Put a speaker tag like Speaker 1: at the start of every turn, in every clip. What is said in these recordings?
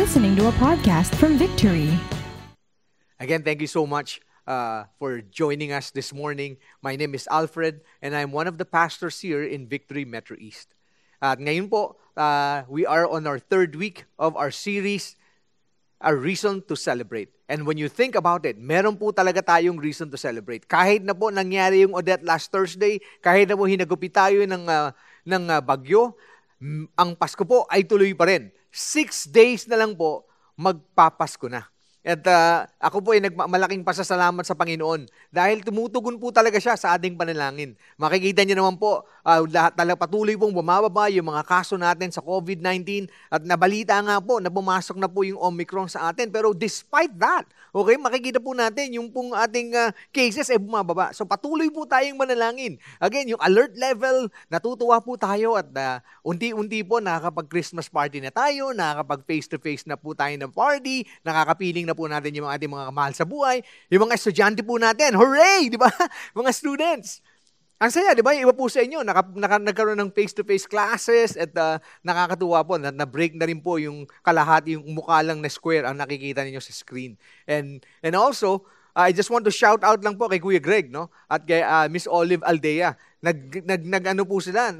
Speaker 1: listening to a podcast from Victory.
Speaker 2: Again, thank you so much for joining us this morning. My name is Alfred, and I'm one of the pastors here in Victory Metro East. At ngayon po, we are on our third week of our series, A Reason to Celebrate. And when you think about it, meron po talaga tayong reason to celebrate. Kahit na po nangyari yung Odette last Thursday, kahit na po hinagupit tayo ng bagyo, ang Pasko po ay tuloy pa rin. 6 days na lang po, magpapasko na. At ako po ay malaking pasasalamat sa Panginoon dahil tumutugon po talaga siya sa ating panalangin. Makikita niyo naman po, lahat talaga patuloy pong bumababa yung mga kaso natin sa COVID-19 at nabalita nga po na pumasok na po yung Omicron sa atin. Pero despite that, okay, makikita po natin yung pong ating cases ay bumababa. So patuloy po tayong manalangin. Again, yung alert level, natutuwa po tayo at unti-unti po nakakapag-Christmas party na tayo, nakakapag face-to-face na po tayo ng party, nakakapiling na po natin yung ating mga mahal sa buhay, yung mga estudyante po natin. Hooray! Di ba? Mga students. Ang saya, di ba? Iba po sa inyo, nagkaroon ng face-to-face classes at nakakatuwa po, na-break na rin po yung kalahati, yung mukha lang na square ang nakikita ninyo sa screen. And also, I just want to shout out lang po kay Kuya Greg, no? At kay Miss Olive Aldea. Nag-ano po sila,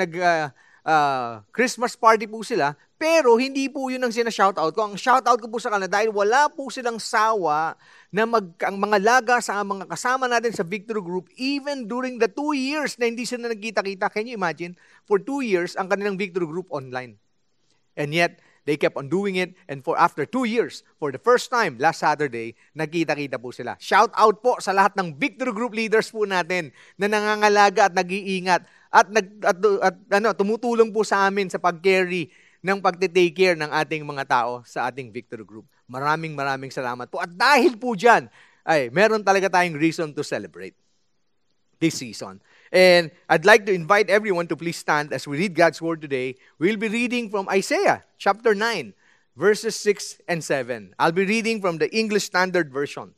Speaker 2: Christmas party po sila, pero hindi po yun ang sina-shoutout ko. Ang shoutout ko po sa kanila dahil wala po silang sawa na ang mga laga sa mga kasama natin sa Victory Group, even during the 2 years na hindi sila nagkita-kita. Can you imagine? For 2 years, ang kanilang Victory Group online. And yet, they kept on doing it. And after 2 years, for the first time, last Saturday, nagkita-kita po sila. Shout out po sa lahat ng Victory Group leaders po natin na nangangalaga at nag-iingat at tumutulong po sa amin sa pag-carry ng pagte-take care ng ating mga tao sa ating Victory Group. Maraming salamat po. At dahil po dyan, ay meron talaga tayong reason to celebrate this season. And I'd like to invite everyone to please stand as we read God's Word today. We'll be reading from Isaiah chapter 9, verses 6 and 7. I'll be reading from the English Standard Version.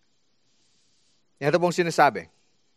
Speaker 2: Ito pong sinasabi.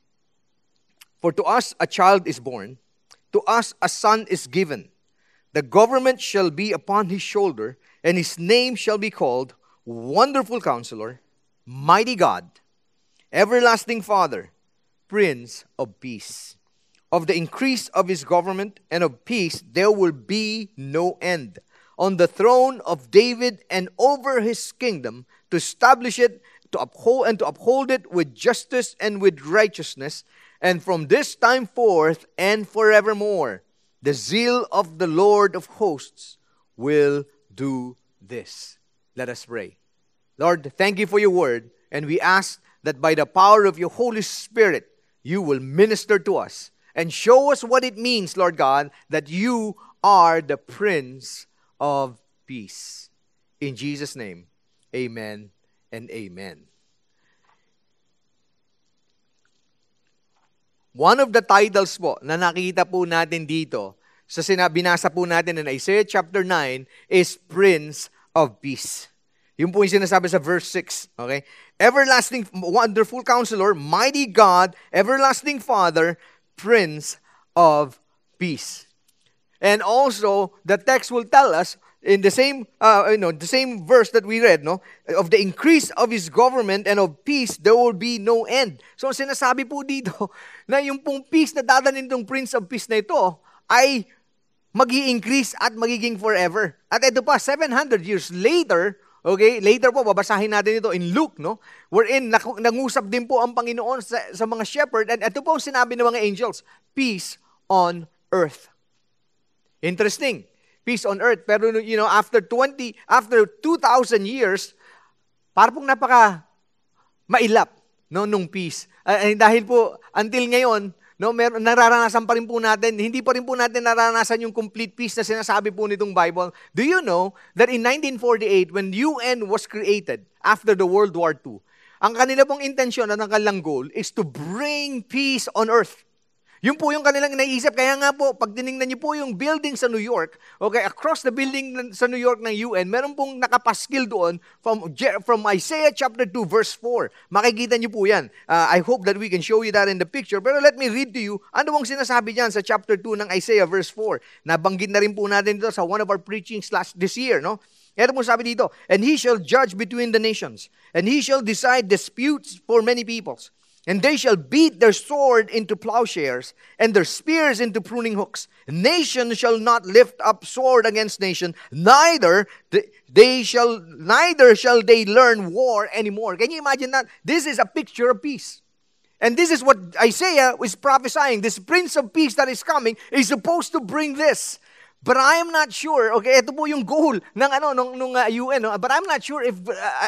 Speaker 2: For to us a child is born, to us a son is given. The government shall be upon his shoulder, and his name shall be called Wonderful Counselor, Mighty God, Everlasting Father, Prince of Peace. Of the increase of his government and of peace there will be no end. On the throne of David and over his kingdom, to establish it, to uphold it with justice and with righteousness, and from this time forth and forevermore. The zeal of the Lord of hosts will do this. Let us pray. Lord, thank you for your word, and we ask that by the power of your Holy Spirit, you will minister to us and show us what it means, Lord God, that you are the Prince of Peace. In Jesus' name, amen and amen. One of the titles po na nakita po natin dito sa binasa po natin in Isaiah chapter 9 is Prince of Peace. Yung po yung sinasabi sa verse 6. Okay? Everlasting, Wonderful Counselor, Mighty God, Everlasting Father, Prince of Peace. And also, the text will tell us in the same verse that we read, no, of the increase of his government and of peace, there will be no end. So, sinasabi po dito na yung pong peace na dadalhin ng Prince of Peace na ito ay magi-increase at magiging forever. At ito pa, 700 years later, okay, later po, babasahin natin ito in Luke, no, wherein nangusap din po ang Panginoon sa mga shepherd, and ito po ang sinabi ng mga angels, peace on earth. Interesting. Peace on earth. Pero, after 2,000 years, parang pong mailap, no, nung peace. Dahil po, until ngayon, no, nararanasan pa rin po natin, hindi pa rin po natin nararanasan yung complete peace na sinasabi po nitong Bible. Do you know that in 1948, when UN was created after the World War II, ang kanila pong intensyon at ang kanilang goal is to bring peace on earth. Yun po yung kanilang naisip. Kaya nga po, pag tinignan niyo po yung building sa New York, okay, across the building sa New York ng UN, meron pong nakapaskil doon from Isaiah chapter 2, verse 4. Makikita niyo po yan. I hope that we can show you that in the picture. Pero let me read to you, ano bang sinasabi diyan sa chapter 2 ng Isaiah, verse 4. Nabanggit na rin po natin ito sa one of our preachings this year, no? Ito mo sabi dito, and he shall judge between the nations, and he shall decide disputes for many peoples. And they shall beat their sword into plowshares, and their spears into pruning hooks. Nation shall not lift up sword against nation, neither shall they learn war anymore. Can you imagine that? This is a picture of peace. And this is what Isaiah is prophesying. This Prince of Peace that is coming is supposed to bring this. But I am not sure, okay, ito po yung goal ng UN, no? But I'm not sure if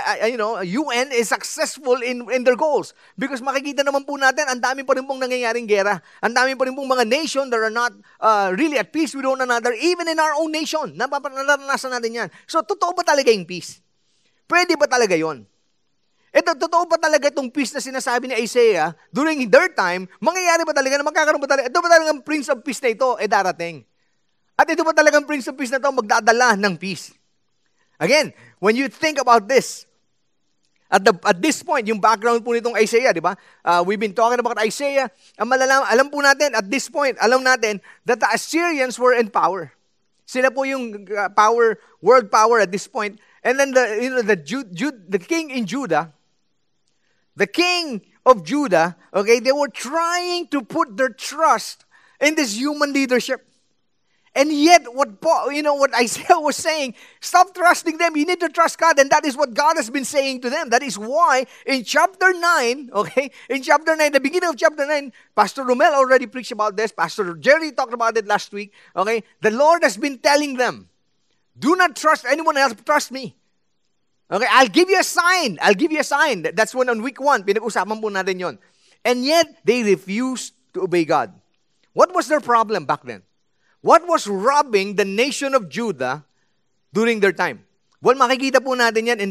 Speaker 2: UN is successful in their goals. Because makikita naman po natin, ang dami pa rin pong nangyayaring gera. Ang dami pa rin pong mga nation that are not really at peace with one another, even in our own nation. Naranasan natin yan. So, totoo ba talaga yung peace? Pwede ba talaga yon? Ito, totoo ba talaga itong peace na sinasabi ni Isaiah during their time? Mangyayari ba talaga na magkakaroon ba talaga? Ito ba talaga ang Prince of Peace na ito? Darating. At ito ba talagang Prince of Peace na ito magdadala ng peace? Again, when you think about this, at this point, yung background po nitong Isaiah, di ba? We've been talking about Isaiah. Alam po natin, at this point, alam natin that the Assyrians were in power. Sila po yung world power at this point. And then the king in Judah, the king of Judah, okay, they were trying to put their trust in this human leadership. And yet, what Isaiah was saying, stop trusting them. You need to trust God. And that is what God has been saying to them. That is why in chapter 9, okay, the beginning of chapter 9, Pastor Romel already preached about this. Pastor Jerry talked about it last week. Okay, the Lord has been telling them, do not trust anyone else, trust me. Okay, I'll give you a sign. That's when on week 1, pinag-usapan po natin yon. And yet, they refused to obey God. What was their problem back then? What was robbing the nation of Judah during their time? Well, makikita po natin yan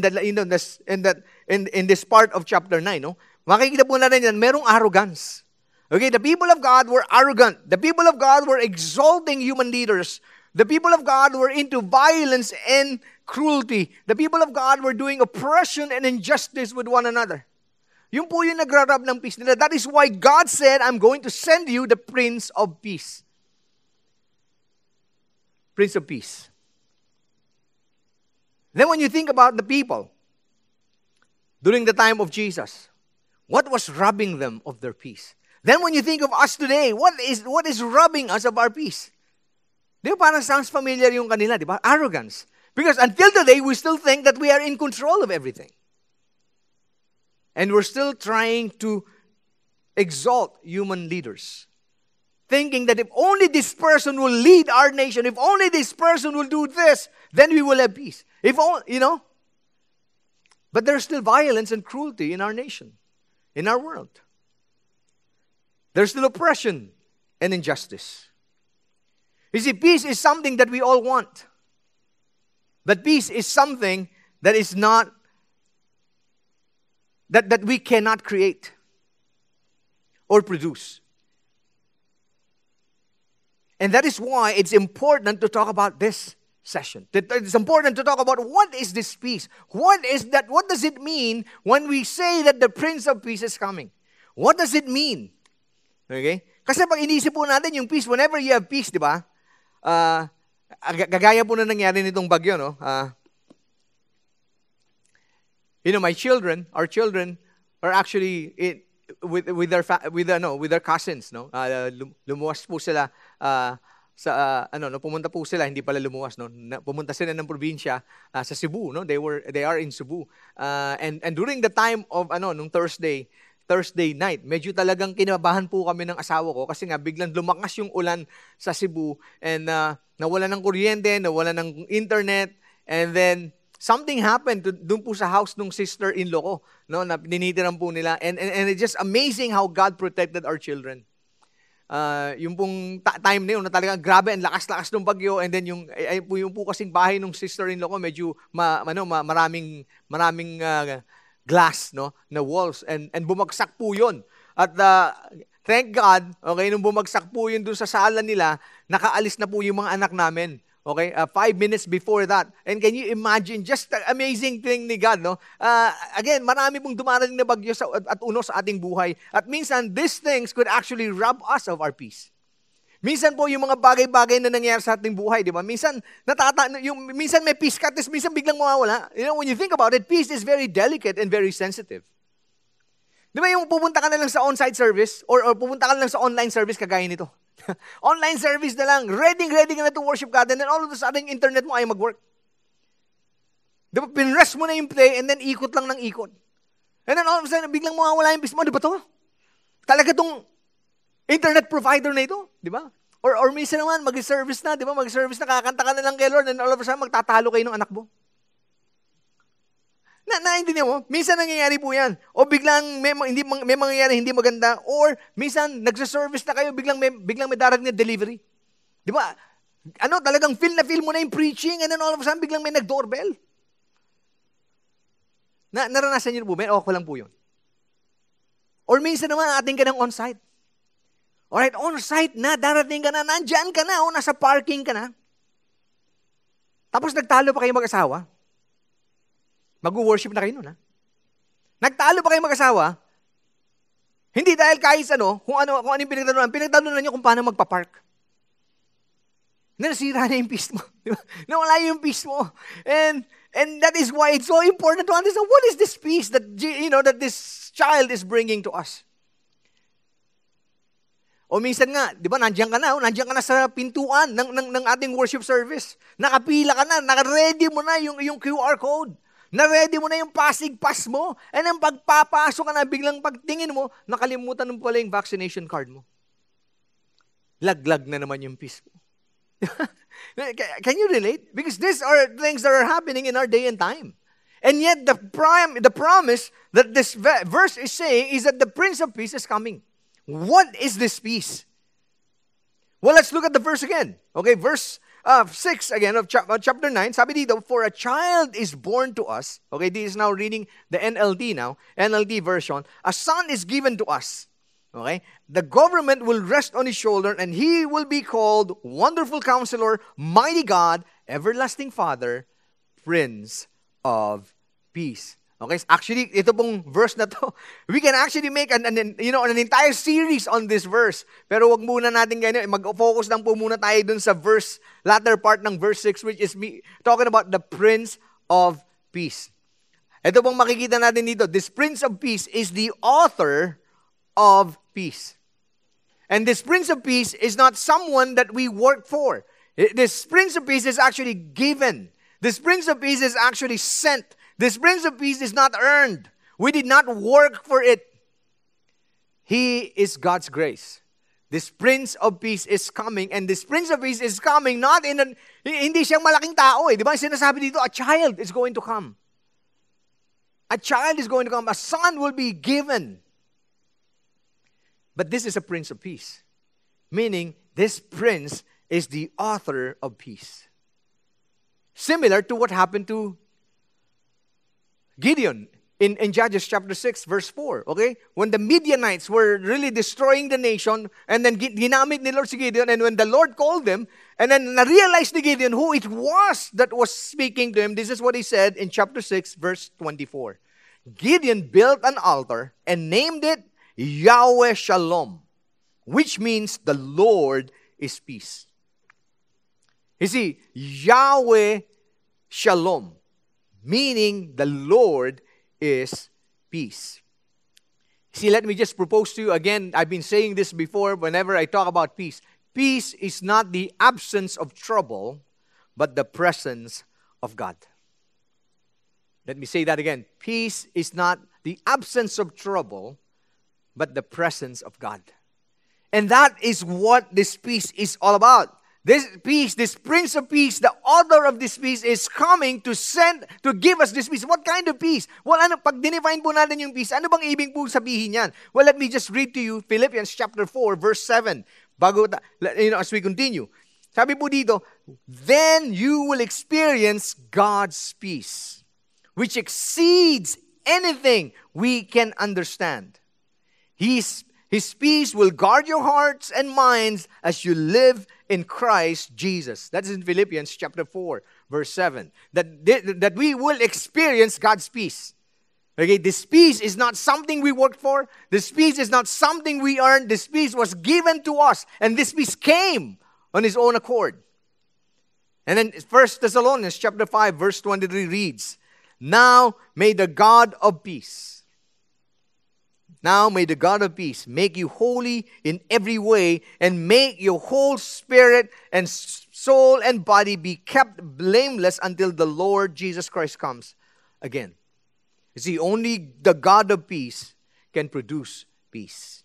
Speaker 2: in this part of chapter 9. No? Makikita po natin yan, merong arrogance. Okay, the people of God were arrogant. The people of God were exalting human leaders. The people of God were into violence and cruelty. The people of God were doing oppression and injustice with one another. Yun po yung nagrarab ng peace nila. That is why God said, I'm going to send you the Prince of Peace. Prince of Peace. Then when you think about the people during the time of Jesus, what was robbing them of their peace? Then when you think of us today, what is robbing us of our peace? Di ba parang sounds familiar yung kanila, di ba? Arrogance. Because until today, we still think that we are in control of everything. And we're still trying to exalt human leaders. Thinking that if only this person will lead our nation, if only this person will do this, then we will have peace. If only, But there's still violence and cruelty in our nation, in our world. There's still oppression and injustice. You see, peace is something that we all want. But peace is something that is not, that we cannot create or produce. And that is why it's important to talk about this session. It's important to talk about what is this peace? What is that? What does it mean when we say that the Prince of Peace is coming? What does it mean? Okay? Kasi pag inisip po natin yung peace, whenever you have peace, di ba? Gagaya po na nangyari nitong bagyo, no? Our children are actually with their cousins, no? Lumuwas po sila pumunta po sila, hindi pala lumuwas, no? Pumunta sila ng probinsya sa Cebu, no? They are in Cebu. And during the time of nung Thursday night, medyo talagang kinabahan po kami ng asawa ko kasi nga biglang lumakas yung ulan sa Cebu and nawala ng kuryente, nawala ng internet, and then something happened doon po sa house ng sister-in-law ko, no, na ninitiran po nila. And it's just amazing how God protected our children. Yung pong time na yun, na talagang grabe, ang lakas-lakas ng bagyo, and then yung po kasing bahay ng sister-in-law ko, medyo maraming glass, no, na walls, and bumagsak po yun. At thank God, okay, nung bumagsak po yun doon sa sala nila, nakaalis na po yung mga anak namin. Okay, 5 minutes before that. And can you imagine, just the amazing thing ni God, no? Again, marami pong dumarating na bagyo at uno sa ating buhay. At minsan, these things could actually rob us of our peace. Minsan po, yung mga bagay-bagay na nangyayari sa ating buhay, di ba? Minsan, minsan may peace cut, minsan biglang mawawala. When you think about it, peace is very delicate and very sensitive. Di ba yung pupunta ka na lang sa on-site service or pupunta ka na lang sa online service kagaya nito? Online service na lang, ready ka na to worship God, and then all of a sudden, internet mo ay mag-work. Di ba? Pinrest mo na yung play and then ikot lang ng ikot. And then all of a sudden, biglang mawawala yung peace mo. Di ba to? Talaga tong internet provider na ito, di ba? Or minsan naman, mag-service na, di ba? Mag-service na, kakanta ka na lang kay Lord, and all of a sudden, magtatalo kayo ng anak mo. Naintindihan mo? Minsan nangyayari po yan. O biglang may mangyayari hindi maganda, or minsan, nagsa-service na kayo, biglang may darating na delivery. Di ba? Talagang feel mo na yung preaching, and then all of a sudden, biglang may nag-doorbell. Naranasan niyo po ba? O ako lang po yun. Or minsan naman, ating ka ng on-site. Alright, on-site na, darating ka na, nandyan ka na, o nasa parking ka na. Tapos nagtalo pa kayo mag-asawa. Mag-worship na kayo nun, ha? Nagtalo pa kayo mag-asawa, hindi dahil kahit kung ano yung pinagtalunan nyo kung paano magpa-park. Nasira na yung peace mo. Nawala yung peace mo. And that is why it's so important to understand what is this peace that that this child is bringing to us. O minsan nga, di ba, nandiyan ka na sa pintuan ng ating worship service. Nakapila ka na, naka-ready mo na yung QR code. Na-ready mo na yung passing pass mo. And then pagpapasok ka na, biglang pagtingin mo, nakalimutan mo pala yung vaccination card mo. Laglag na naman yung peace mo. Can you relate? Because these are things that are happening in our day and time. And yet the promise that this verse is saying is that the Prince of Peace is coming. What is this peace? Well, let's look at the verse again. Okay, verse 6 again of chapter 9. Sabi dito, for a child is born to us. Okay, this is now reading the NLT now. NLT version. A son is given to us. Okay? The government will rest on his shoulder, and he will be called Wonderful Counselor, Mighty God, Everlasting Father, Prince of Peace. Okay? Actually, ito pong verse na to, we can actually make an entire series on this verse. Pero wag muna natin ganyan, mag-focus lang po muna tayo dun sa latter part ng verse 6, which is talking about the Prince of Peace. Ito pong makikita natin dito, this Prince of Peace is the author of peace. And this Prince of Peace is not someone that we work for. This Prince of Peace is actually given. This Prince of Peace is actually sent. This Prince of Peace is not earned. We did not work for it. He is God's grace. This Prince of Peace is coming, and this Prince of Peace is coming not hindi siyang malaking tao eh. Di ba? Sinasabi dito, a child is going to come. A child is going to come. A son will be given. But this is a Prince of Peace. Meaning, this Prince is the author of peace. Similar to what happened to Gideon in Judges chapter 6, verse 4. Okay? When the Midianites were really destroying the nation, and then ginamit ni Lord si Gideon, and when the Lord called them, and then na-realize ni Gideon who it was that was speaking to him, this is what he said in chapter 6, verse 24. Gideon built an altar and named it Yahweh Shalom, which means the Lord is peace. You see, Yahweh Shalom, meaning the Lord is peace. See, let me just propose to you again, I've been saying this before whenever I talk about peace. Peace is not the absence of trouble, but the presence of God. Let me say that again. Peace is not the absence of trouble, but the presence of God. And that is what this peace is all about. This peace, this Prince of Peace, the author of this peace is coming to give us this peace. What kind of peace? Well, pag dinefine po natin yung peace, ano bang ibig po sabihin yan? Well, let me just read to you Philippians chapter 4, verse 7. As we continue. Sabi po dito, then you will experience God's peace, which exceeds anything we can understand. His peace will guard your hearts and minds as you live in Christ Jesus. That is in Philippians chapter 4, verse 7. That we will experience God's peace. Okay, this peace is not something we worked for. This peace is not something we earned. This peace was given to us. And this peace came on His own accord. And then 1 Thessalonians chapter 5, verse 23 reads, Now may the God of peace make you holy in every way, and make your whole spirit and soul and body be kept blameless until the Lord Jesus Christ comes again. You see, only the God of peace can produce peace.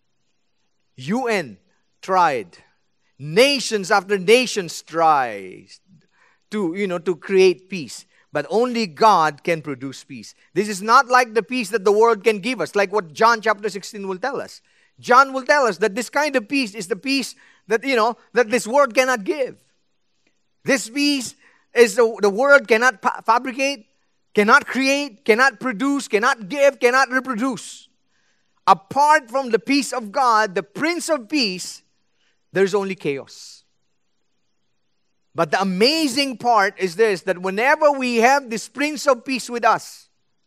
Speaker 2: UN tried. Nations after nations tried to create peace. But only God can produce peace. This is not like the peace that the world can give us, like what John chapter 16 will tell us. John will tell us that this kind of peace is the peace that, that this world cannot give. This peace is the world cannot fabricate, cannot create, cannot produce, cannot give, cannot reproduce. Apart from the peace of God, the Prince of Peace, there's only chaos. But the amazing part is this, that whenever we have this Prince of Peace with us,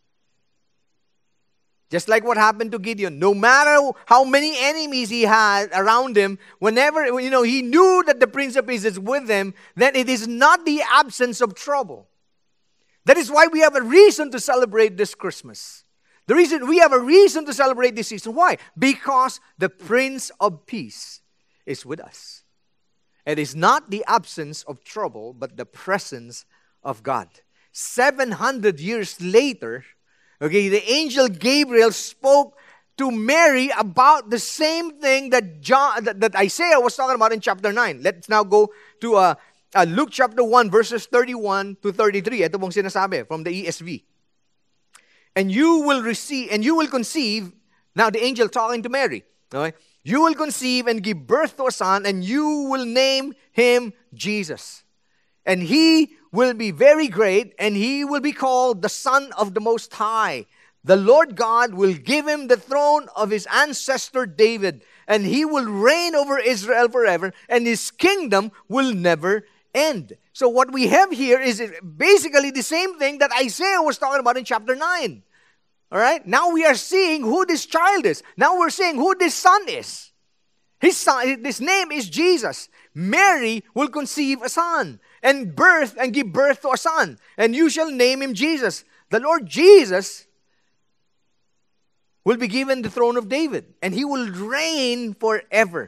Speaker 2: just like what happened to Gideon, no matter how many enemies he had around him, whenever, he knew that the Prince of Peace is with him, then it is not the absence of trouble. That is why we have a reason to celebrate this Christmas. The reason we have a reason to celebrate this season. Why? Because the Prince of Peace is with us. It is not the absence of trouble, but the presence of God. 700 years later, the angel Gabriel spoke to Mary about the same thing that Isaiah was talking about in chapter 9. Let's now go to Luke chapter 1, verses 31 to 33. Ito pong sinasabi from the ESV. And you will conceive, now the angel talking to Mary, okay? You will conceive and give birth to a son, and you will name him Jesus. And he will be very great, and he will be called the Son of the Most High. The Lord God will give him the throne of his ancestor David, and he will reign over Israel forever, and his kingdom will never end. So what we have here is basically the same thing that Isaiah was talking about in chapter 9. All right? Now we are seeing who this child is. Now we're seeing who this son is. His name is Jesus. Mary will conceive a son and give birth to a son. And you shall name him Jesus. The Lord Jesus will be given the throne of David. And he will reign forever.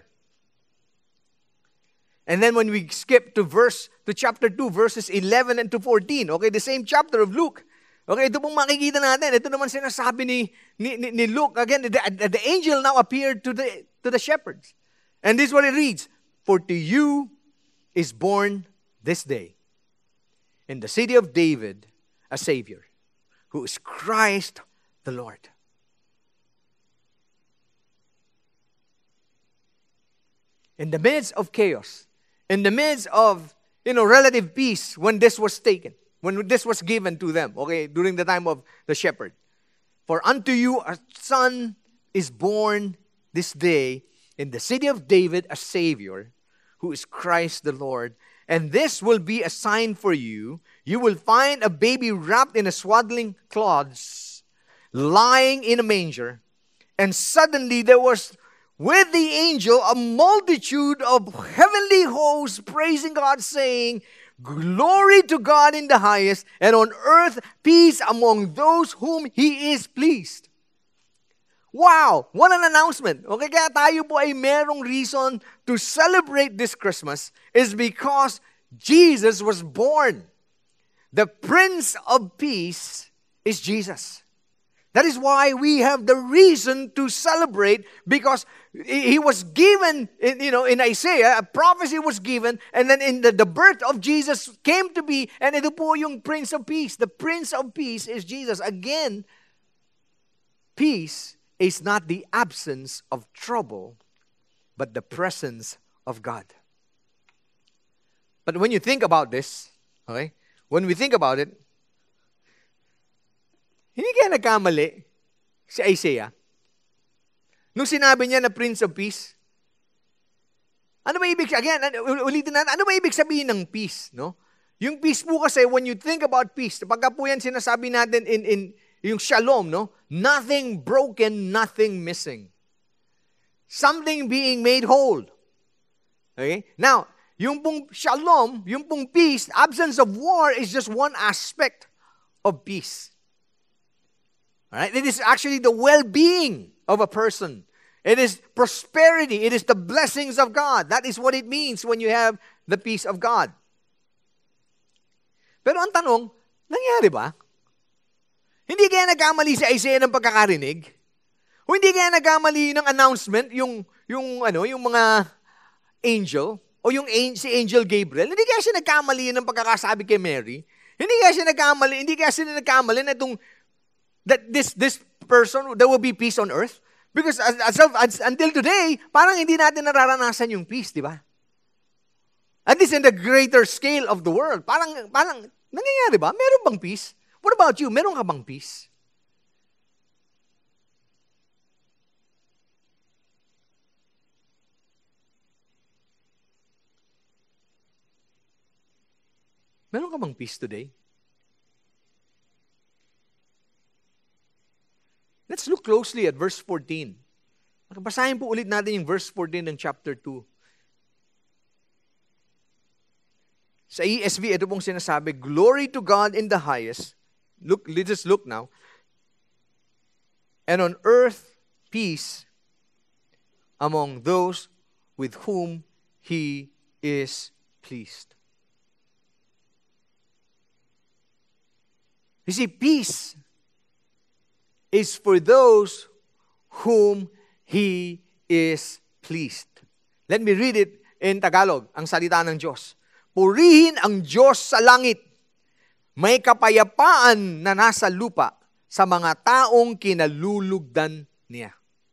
Speaker 2: And then when we skip to chapter 2, verses 11 and to 14, okay, the same chapter of Luke, okay, ito pong makikita natin. Ito naman sinasabi ni Luke. Again, the angel now appeared to the shepherds. And this is what it reads. For to you is born this day in the city of David a Savior, who is Christ the Lord. In the midst of chaos, in the midst of relative peace when this was taken, when this was given to them, okay, during the time of the shepherd. For unto you a son is born this day in the city of David a Savior, who is Christ the Lord. And this will be a sign for you. You will find a baby wrapped in a swaddling cloths, lying in a manger. And suddenly there was with the angel a multitude of heavenly hosts praising God, saying, Glory to God in the highest, and on earth peace among those whom He is pleased. Wow! What an announcement! Okay, kaya tayo po ay merong reason to celebrate this Christmas is because Jesus was born. The Prince of Peace is Jesus. That is why we have the reason to celebrate, because He was given, in Isaiah, a prophecy was given, and then in the birth of Jesus came to be, and ito po yung Prince of Peace. The Prince of Peace is Jesus. Again, peace is not the absence of trouble, but the presence of God. But when you think about this, okay, when we think about it, hindi kaya nagkamali si Isaiah nung sinabi niya na Prince of Peace? Ano ba ibig, again, ulitin natin, ano ba ibig sabihin ng peace, no? Yung peace po kasi, when you think about peace, pagka po yan sinasabi natin yung shalom, no? Nothing broken, nothing missing. Something being made whole. Okay? Now, yung pong shalom, yung pong peace, absence of war is just one aspect of peace. Alright? It is actually the well-being of a person. It is prosperity. It is the blessings of God. That is what it means when you have the peace of God. Pero ang tanong, nangyari ba? Hindi kaya nagkamali si Isaiah ng pagkakarinig? O hindi kaya nagkamali ng announcement yung mga angel o si Angel Gabriel? Hindi kaya siya nagkamali ng pagkakasabi kay Mary? Hindi kaya siya nagkamali na itong that this person, there will be peace on earth? Because until today, parang hindi natin nararanasan yung peace, di ba? At least in the greater scale of the world. Parang nangyayari ba? Meron bang peace? What about you? Meron ka bang peace? Meron ka bang peace today? Let's look closely at verse 14. Basahin po ulit natin yung verse 14 ng chapter 2. Sa ESV, ito pong sinasabi, "Glory to God in the highest." Let us look now. "And on earth, peace among those with whom He is pleased." You see, peace is for those whom He is pleased. Let me read it in Tagalog, ang salita ng Diyos. "Purihin ang Diyos sa langit. May kapayapaan na nasa lupa sa mga taong kinalulugdan niya."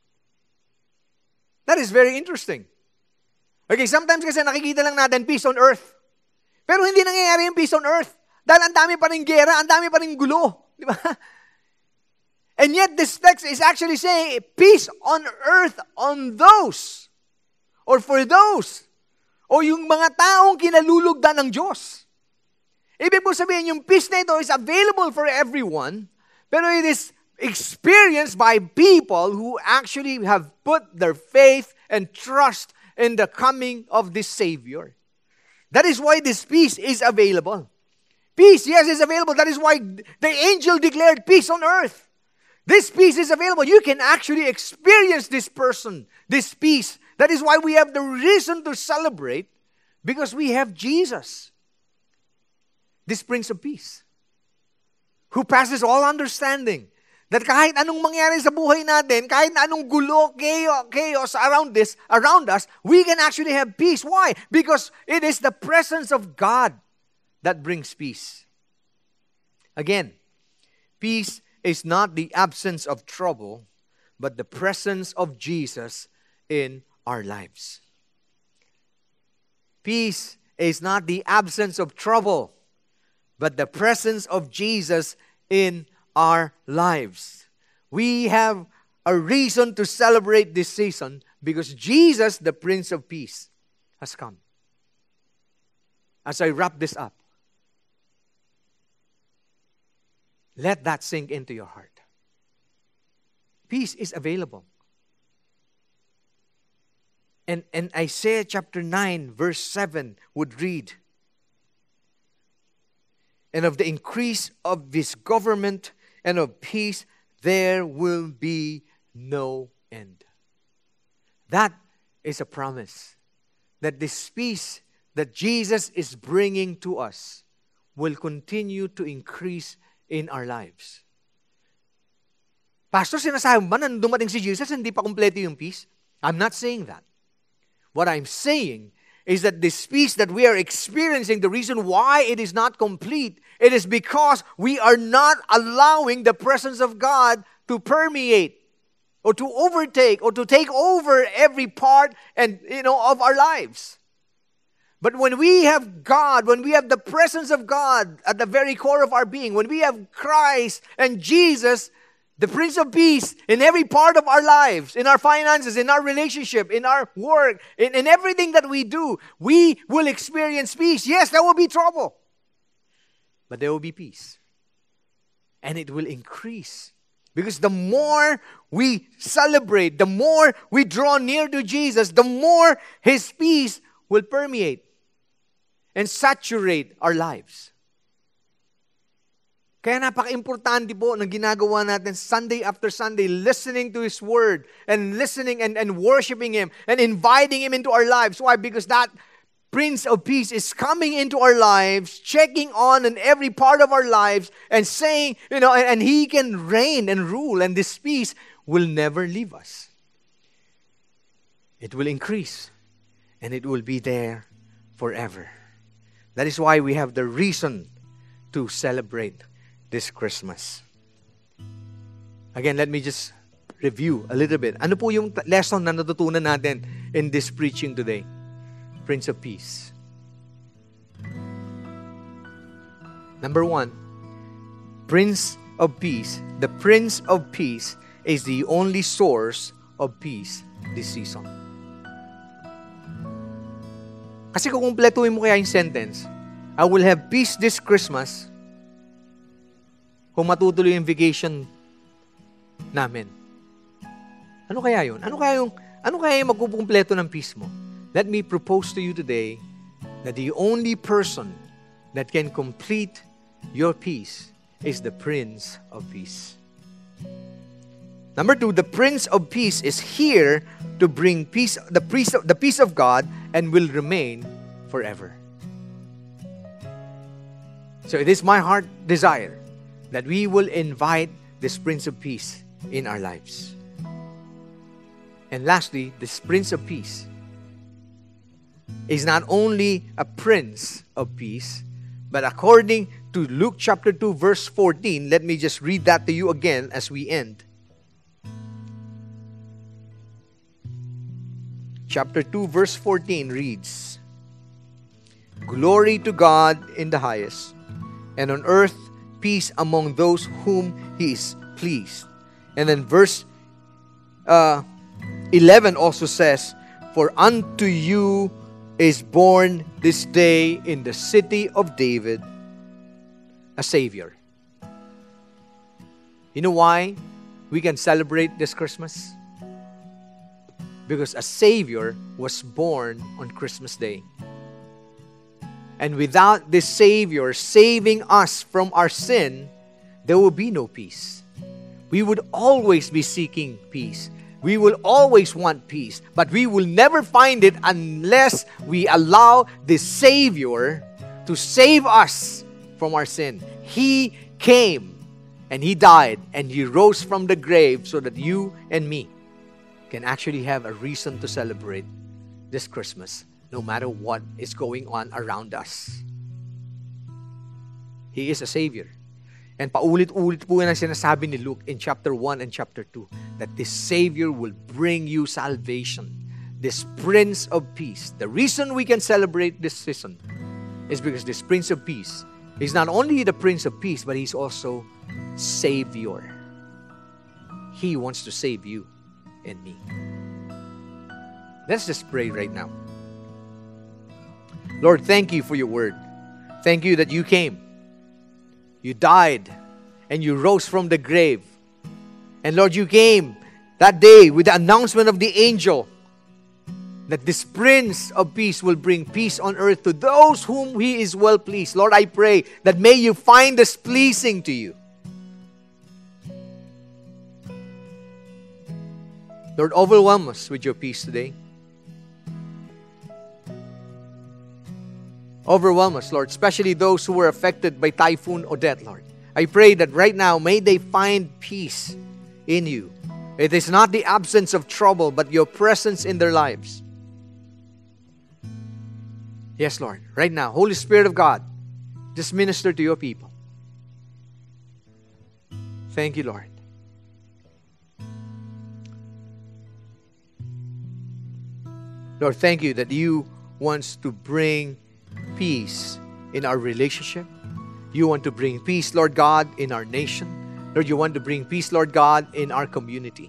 Speaker 2: That is very interesting. Okay, sometimes kasi nakikita lang natin peace on earth. Pero hindi nangyayari yung peace on earth. Dahil ang dami pa rin gera, ang dami pa rin gulo. Di ba? And yet this text is actually saying peace on earth on those or for those o yung mga taong kinalulugdan ng Diyos. Ibig po sabihin, yung peace na ito is available for everyone, pero it is experienced by people who actually have put their faith and trust in the coming of this Savior. That is why this peace is available. Peace, yes, is available. That is why the angel declared peace on earth. This peace is available. You can actually experience this peace. That is why we have the reason to celebrate, because we have Jesus, this Prince of Peace, who passes all understanding. That kahit anong mangyari sa buhay natin, kahit na anong gulo, chaos around us, we can actually have peace. Why? Because it is the presence of God that brings peace. Again, peace is not the absence of trouble, but the presence of Jesus in our lives. Peace is not the absence of trouble, but the presence of Jesus in our lives. We have a reason to celebrate this season because Jesus, the Prince of Peace, has come. As I wrap this up, let that sink into your heart. Peace is available. And Isaiah chapter 9 verse 7 would read, "And of the increase of this government and of peace there will be no end." That is a promise that this peace that Jesus is bringing to us will continue to increase in our lives. Pastor, sinasabi ba nang dumating si Jesus, hindi pa kumpleto yung peace? I'm not saying that. What I'm saying is that this peace that we are experiencing, the reason why it is not complete, it is because we are not allowing the presence of God to permeate or to overtake or to take over every part of our lives. But when we have God, when we have the presence of God at the very core of our being, when we have Christ and Jesus, the Prince of Peace, in every part of our lives, in our finances, in our relationship, in our work, in everything that we do, we will experience peace. Yes, there will be trouble, but there will be peace. and it will increase. Because the more we celebrate, the more we draw near to Jesus, the more His peace will permeate and saturate our lives. Kaya napaka-importante po ng ginagawa natin Sunday after Sunday, listening to His Word and listening and worshiping Him and inviting Him into our lives. Why? Because that Prince of Peace is coming into our lives, checking on in every part of our lives and saying, and He can reign and rule, and this peace will never leave us. It will increase and it will be there forever. That is why we have the reason to celebrate this Christmas. Again, let me just review a little bit. Ano po yung lesson na natutunan natin in this preaching today? Prince of Peace. Number 1, Prince of Peace. The Prince of Peace is the only source of peace this season. Kasi kung kumpletuhin mo kaya yung sentence, I will have peace this Christmas, kung matutuloy yung vacation namin. Ano kaya yun? Ano kaya yung magkukumpleto ng peace mo? Let me propose to you today that the only person that can complete your peace is the Prince of Peace. Number 2, the Prince of Peace is here to bring peace, the peace of God, and will remain forever. So it is my heart desire that we will invite this Prince of Peace in our lives. And lastly, this Prince of Peace is not only a Prince of Peace, but according to Luke chapter 2, verse 14, let me just read that to you again as we end. Chapter 2, verse 14 reads, Glory to God in the highest, and on earth peace among those whom He is pleased. And then verse 11 also says, For unto you is born this day in the city of David a Savior. You know why we can celebrate this Christmas? Because a Savior was born on Christmas Day. And without this Savior saving us from our sin, there will be no peace. We would always be seeking peace. We will always want peace. But we will never find it unless we allow this Savior to save us from our sin. He came and He died and He rose from the grave so that you and me can actually have a reason to celebrate this Christmas, no matter what is going on around us. He is a Savior. And paulit-ulit po yan ang sinasabi ni Luke in chapter 1 and chapter 2, that this Savior will bring you salvation. This Prince of Peace. The reason we can celebrate this season is because this Prince of Peace is not only the Prince of Peace, but He's also Savior. He wants to save you and me. Let's just pray right now. Lord, thank You for Your word. Thank You that You came. You died and You rose from the grave. And Lord, You came that day with the announcement of the angel that this Prince of Peace will bring peace on earth to those whom He is well pleased. Lord, I pray that may You find us pleasing to You. Lord, overwhelm us with Your peace today. Overwhelm us, Lord, especially those who were affected by Typhoon Odette, Lord. I pray that right now, may they find peace in You. It is not the absence of trouble, but Your presence in their lives. Yes, Lord, right now, Holy Spirit of God, just minister to Your people. Thank You, Lord. Lord, thank You that You want to bring peace in our relationship. You want to bring peace, Lord God, in our nation. Lord, You want to bring peace, Lord God, in our community.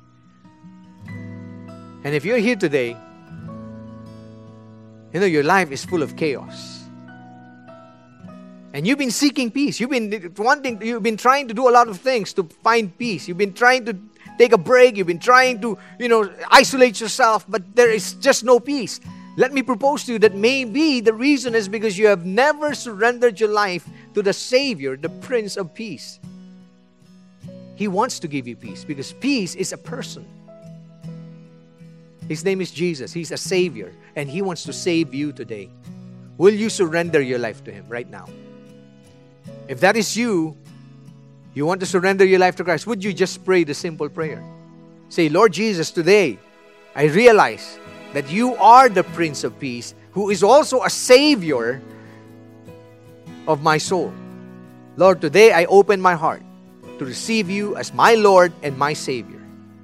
Speaker 2: And if you're here today, your life is full of chaos. And you've been seeking peace. You've been trying to do a lot of things to find peace. You've been trying to take a break. You've been trying to, isolate yourself, but there is just no peace. Let me propose to you that maybe the reason is because you have never surrendered your life to the Savior, the Prince of Peace. He wants to give you peace because peace is a person. His name is Jesus. He's a Savior, and He wants to save you today. Will you surrender your life to Him right now? If that is you want to surrender your life to Christ, would you just pray the simple prayer? Say, Lord Jesus, today I realize that you are the Prince of Peace, who is also a Savior of my soul. Lord, today I open my heart to receive you as my Lord and my Savior.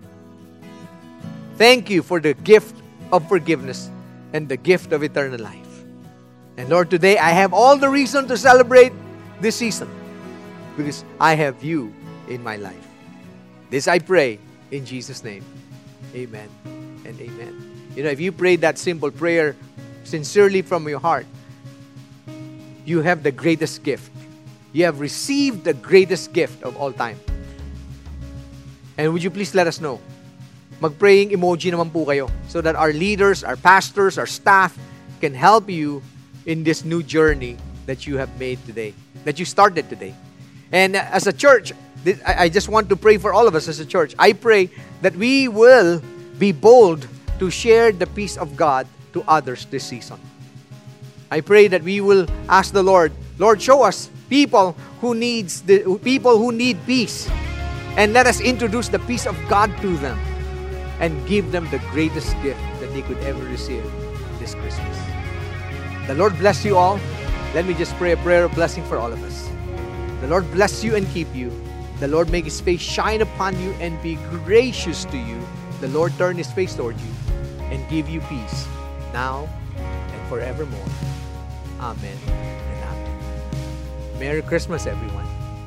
Speaker 2: Thank you for the gift of forgiveness and the gift of eternal life. And Lord, today I have all the reason to celebrate this season because I have you in my life. This I pray in Jesus' name. Amen and amen. If you prayed that simple prayer sincerely from your heart, you have the greatest gift. You have received the greatest gift of all time. And would you please let us know? Mag-praying emoji naman po kayo so that our leaders, our pastors, our staff can help you in this new journey that you have made today, that you started today. And as a church, I just want to pray for all of us as a church. I pray that we will be bold to share the peace of God to others this season. I pray that we will ask the Lord, Lord, show us people who need peace, and let us introduce the peace of God to them and give them the greatest gift that they could ever receive this Christmas. The Lord bless you all. Let me just pray a prayer of blessing for all of us. The Lord bless you and keep you. The Lord make His face shine upon you and be gracious to you. The Lord turn His face toward you and give you peace now and forevermore. Amen and amen. Merry Christmas, everyone.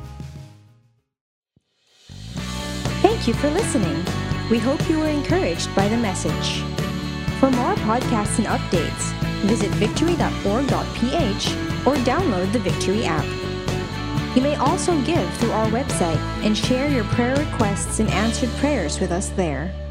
Speaker 1: Thank you for listening. We hope you were encouraged by the message. For more podcasts and updates, visit victory.org.ph or download the Victory app. You may also give through our website and share your prayer requests and answered prayers with us there.